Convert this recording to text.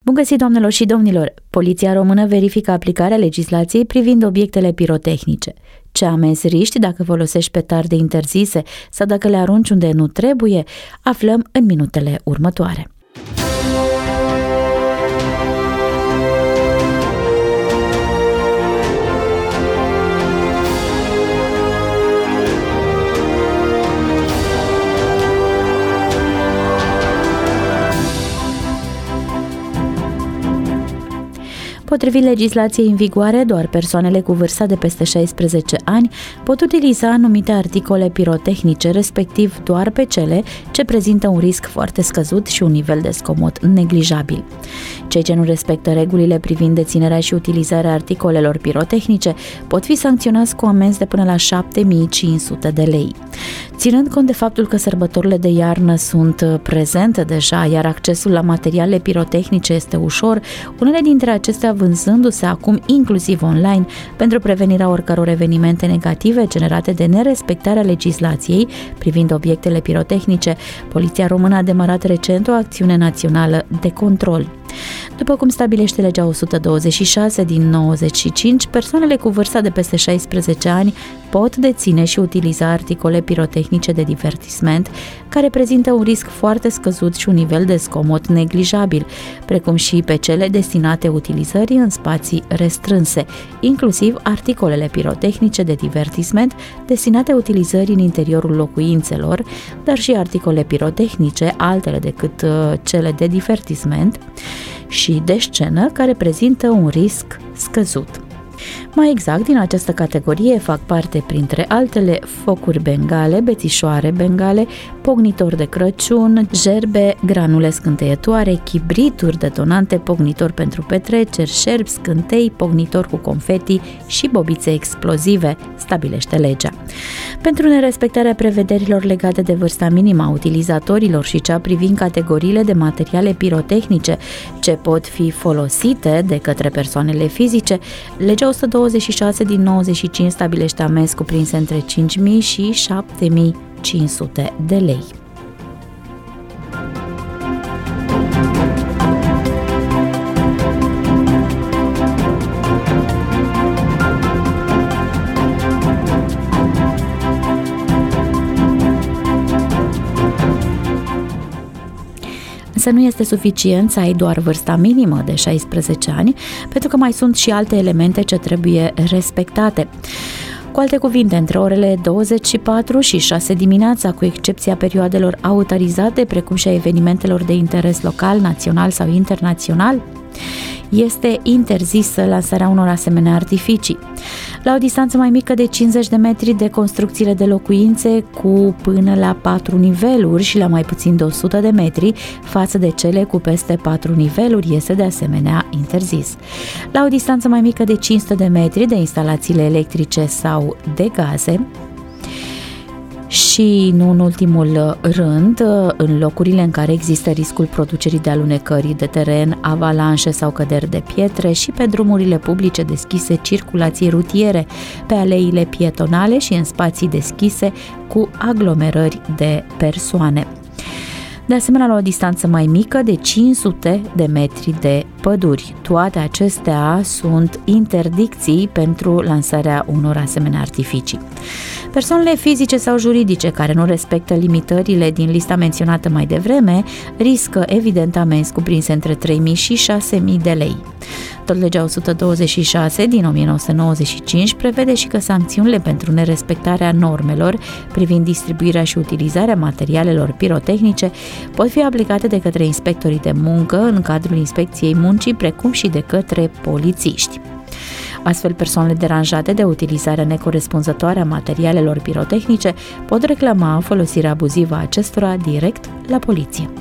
Bun găsit, doamnelor și domnilor! Poliția română verifică aplicarea legislației privind obiectele pirotehnice. Ce amenzi riști dacă folosești petarde interzise sau dacă le arunci unde nu trebuie, aflăm în minutele următoare. Potrivit legislației în vigoare, doar persoanele cu vârsta de peste 16 ani pot utiliza anumite articole pirotehnice, respectiv doar pe cele ce prezintă un risc foarte scăzut și un nivel de zgomot neglijabil. Cei ce nu respectă regulile privind deținerea și utilizarea articolelor pirotehnice pot fi sancționați cu amenzi de până la 7.500 de lei. Ținând cont de faptul că sărbătorile de iarnă sunt prezente deja, iar accesul la materiale pirotehnice este ușor, unele dintre acestea vânzându-se acum inclusiv online pentru prevenirea oricăror evenimente negative generate de nerespectarea legislației privind obiectele pirotehnice, Poliția Română a demarat recent o acțiune națională de control. După cum stabilește legea 126 din 95, persoanele cu vârsta de peste 16 ani pot deține și utiliza articole pirotehnice de divertisment care prezintă un risc foarte scăzut și un nivel de zgomot neglijabil, precum și pe cele destinate utilizării în spații restrânse, inclusiv articolele pirotehnice de divertisment destinate utilizării în interiorul locuințelor, dar și articole pirotehnice, altele decât cele de divertisment și de scenă, care prezintă un risc scăzut. Mai exact, din această categorie fac parte, printre altele, focuri bengale, bețișoare bengale, pognitori de Crăciun, gerbe, granule scânteietoare, chibrituri, detonante, pognitori pentru petreceri, șerpi, scântei, pognitori cu confeti și bobițe explozive, stabilește legea. Pentru nerespectarea prevederilor legate de vârsta minimă a utilizatorilor și cea privind categoriile de materiale pirotehnice ce pot fi folosite de către persoanele fizice, legea 126 din 95 stabilește amenzi cuprinse între 5.000 și 7.500 de lei. Însă nu este suficient să ai doar vârsta minimă de 16 ani, pentru că mai sunt și alte elemente ce trebuie respectate. Cu alte cuvinte, între orele 24 și 6 dimineața, cu excepția perioadelor autorizate, precum și a evenimentelor de interes local, național sau internațional, este interzisă lansarea unor asemenea artificii. La o distanță mai mică de 50 de metri de construcțiile de locuințe cu până la 4 niveluri și la mai puțin de 100 de metri față de cele cu peste 4 niveluri este de asemenea interzis. La o distanță mai mică de 500 de metri de instalațiile electrice sau de gaze, și, nu în ultimul rând, în locurile în care există riscul producerii de alunecări de teren, avalanșe sau căderi de pietre și pe drumurile publice deschise circulației rutiere, pe aleile pietonale și în spații deschise cu aglomerări de persoane. De asemenea, la o distanță mai mică de 500 de metri de păduri. Toate acestea sunt interdicții pentru lansarea unor asemenea artificii. Persoanele fizice sau juridice care nu respectă limitările din lista menționată mai devreme riscă evident amenzi cuprinse între 3.000 și 6.000 de lei. Tot legea 126 din 1995 prevede și că sancțiunile pentru nerespectarea normelor privind distribuirea și utilizarea materialelor pirotehnice pot fi aplicate de către inspectorii de muncă în cadrul inspecției muncii, precum și de către polițiști. Astfel, persoanele deranjate de utilizarea necorespunzătoare a materialelor pirotehnice pot reclama folosirea abuzivă a acestora direct la poliție.